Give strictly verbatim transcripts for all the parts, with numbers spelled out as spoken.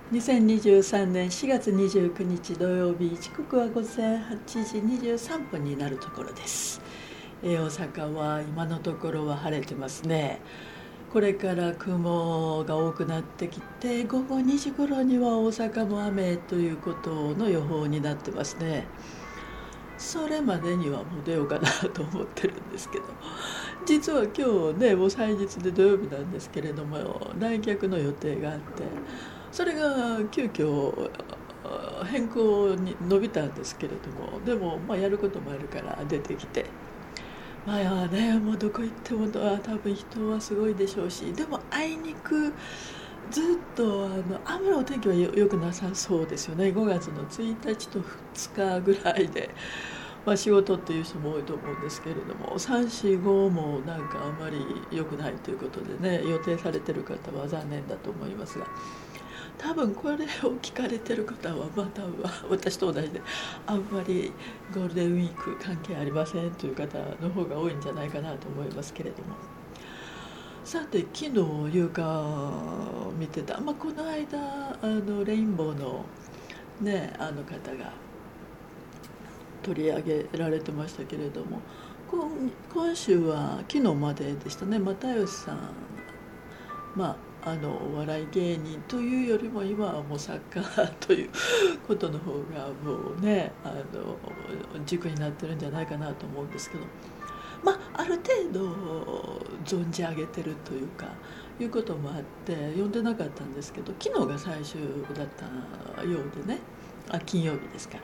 にせんにじゅうさんねんしがつにじゅうくにち土曜日、時刻はごぜんはちじにじゅうさんぷんになるところです。えー大阪は今のところは晴れてますね。これから雲が多くなってきて、午後にじ頃には大阪も雨ということの予報になってますね。それまでにはもう出ようかなと思ってるんですけど、実は今日ね、もう祭日で土曜日なんですけれども、来客の予定があって、それが急遽あ変更に伸びたんですけれども、でもまあやることもあるから出てきて、まあね、もうどこ行ってもあ多分人はすごいでしょうし、でもあいにくずっとあの雨のお天気はよよくなさそうですよね。ごがつのついたちとふつかぐらいで、まあ、仕事っていう人も多いと思うんですけれども、さん、よん、ごもなんかあまり良くないということでね、予定されてる方は残念だと思いますが、多分これを聞かれてる方は、まあ多分私と同じで、あんまりゴールデンウィーク関係ありませんという方の方が多いんじゃないかなと思いますけれども。さて、昨日夕方見てた、まあ、この間あのレインボーのね、あの方が取り上げられてましたけれども、今今週は昨日まででしたね。又吉さん、まあ、あのお笑い芸人というよりも今はもう作家ということの方がもうね、あの軸になってるんじゃないかなと思うんですけど、まあ、ある程度存じ上げてるというかいうこともあって読んでなかったんですけど、昨日が最終だったようでね、あ金曜日ですから。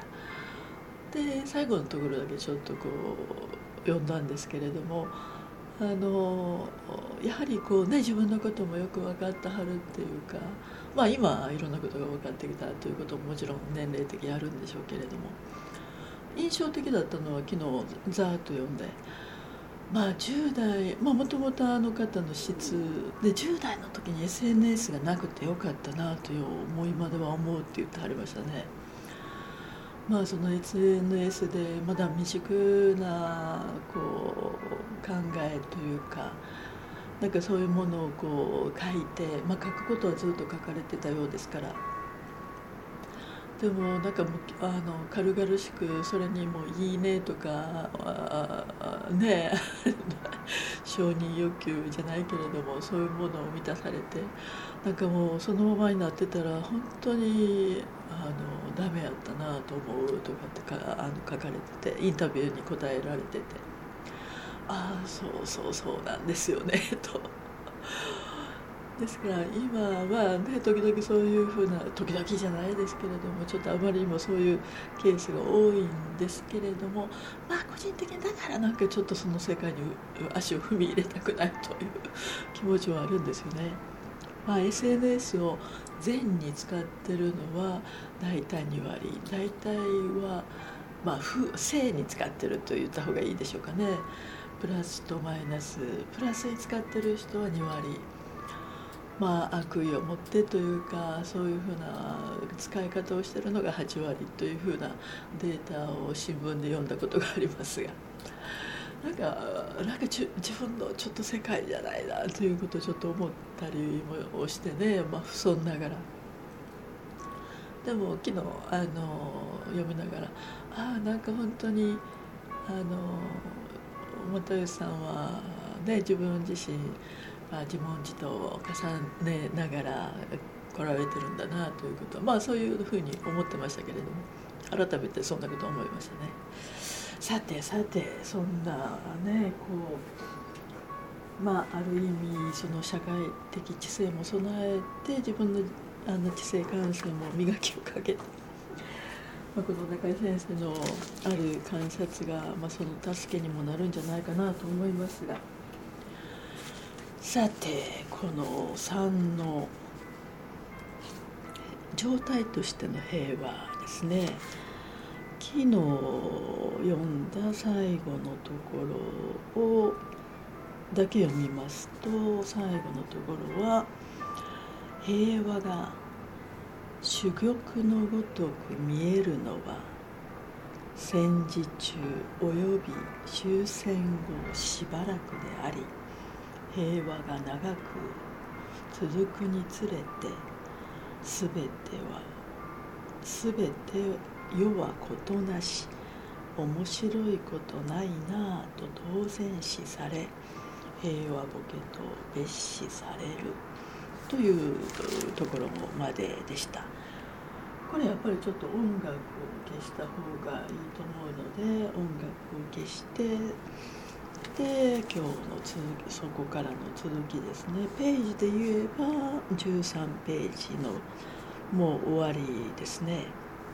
で最後のところだけちょっとこう読んだんですけれども、あのやはりこうね、自分のこともよく分かってはるっていうか、まあ今いろんなことが分かってきたということももちろん年齢的にあるんでしょうけれども、印象的だったのは昨日ざーっと読んで、まあじゅう代、まあもともとあの方の質でじゅう代の時に エスエヌエス がなくてよかったなという思いまでは思うって言ってはりましたね。まあその エスエヌエス でまだ未熟なこう考えというか、なんかそういうものをこう書いて、まあ、書くことはずっと書かれてたようですから、でもなんかもうあの軽々しくそれにも「いいね」とかあね承認欲求じゃないけれども、そういうものを満たされて、なんかもうそのままになってたら本当にあのダメやったなと思うとかってかあの書かれてて、インタビューに答えられてて、ああそうそうそうなんですよねと。ですから今はね、時々そういうふうな、時々じゃないですけれども、ちょっとあまりにもそういうケースが多いんですけれども、まあ個人的にだからなんかちょっとその世界に足を踏み入れたくないという気持ちはあるんですよね。まあ、エスエヌエス を善に使ってるのは大体にわり、大体はまあ負正に使ってると言った方がいいでしょうかね。プラスとマイナス、プラスに使ってる人はにわり、まあ、悪意を持ってというか、そういうふうな使い方をしているのがはちわりというふうなデータを新聞で読んだことがありますが、なんかなんか自分のちょっと世界じゃないなということをちょっと思ったりもしてね、まあ、不遜ながら。でも昨日あの読みながら、ああなんか本当にあの又吉さんはね、自分自身、まあ、自問自答を重ねながら来られてるんだなということは、まあそういうふうに思ってましたけれども、改めてそんなことを思いましたね。さてさて、そんなねこう、まあある意味その社会的知性も備えて、自分のあの知性感性も磨きをかけて、まあ、この中井先生のある観察が、まあ、その助けにもなるんじゃないかなと思いますが、さてこのさんの状態としての平和ですね。昨日読んだ最後のところをだけ読みますと、最後のところは平和が珠玉のごとく見えるのは戦時中および終戦後しばらくであり、平和が長く続くにつれてすべてはすべて世はことなし、面白いことないなぁと当然視され、平和ボケと蔑視されるというところまででした。これやっぱりちょっと音楽を消した方がいいと思うので、音楽を消してで今日の続き、そこからの続きですね。ページで言えばじゅうさんページのもう終わりですね。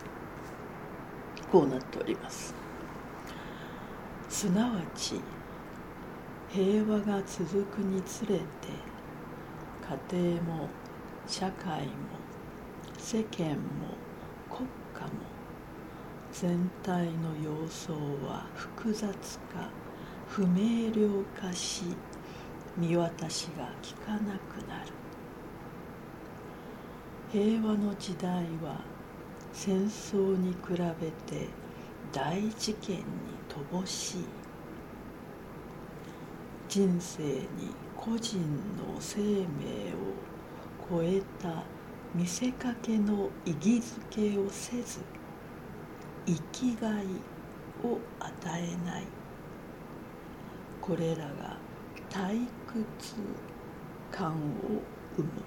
こうなっております。すなわち平和が続くにつれて、家庭も社会も世間も国家も全体の様相は複雑化、不明瞭化し、見渡しがきかなくなる。平和の時代は戦争に比べて大事件に乏しい。人生に個人の生命を超えた見せかけの意義づけをせず、生きがいを与えない。これらが退屈感を生む。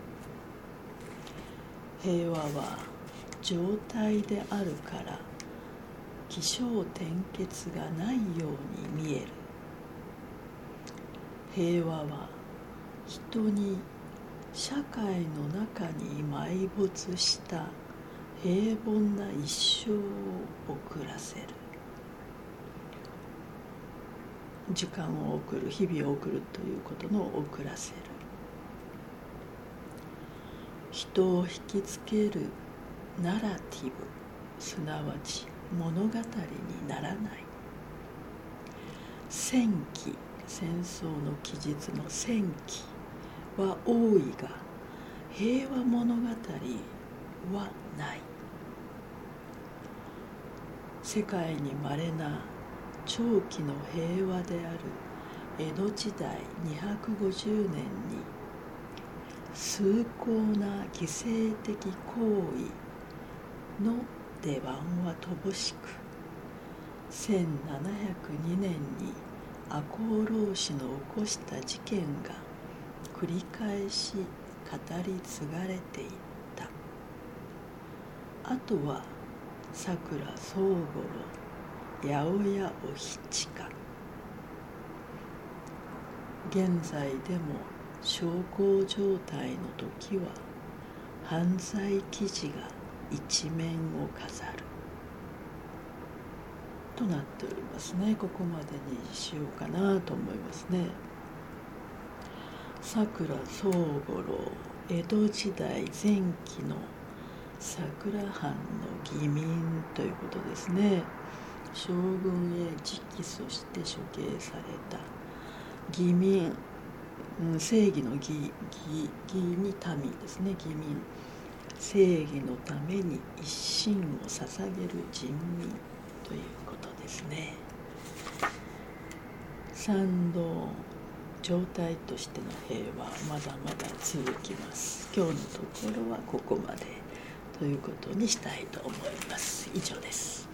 平和は状態であるから起承転結がないように見える。平和は人に社会の中に埋没した平凡な一生を送らせる。時間を送る、日々を送るということの送らせる。人を引きつけるナラティブ、すなわち物語にならない。戦記、戦争の記述の戦記は多いが、平和物語はない。世界に稀な長期の平和である江戸時代にひゃくごじゅうねんに崇高な犠牲的行為の出番は乏しく、せんななひゃくにねんに赤穂浪士の起こした事件が繰り返し語り継がれていった。あとは桜宗五郎、八百屋お七か。現在でも小康状態の時は犯罪記事が一面を飾るとなっておりますね。ここまでにしようかなと思いますね。桜宗五郎、江戸時代前期の桜藩の義民ということですね。将軍へ直訴して処刑された義民、正義の義、義、義に民ですね。義民、正義のために一身を捧げる人民ということですね。賛同状態としての平和はまだまだ続きます。今日のところはここまでということにしたいと思います。以上です。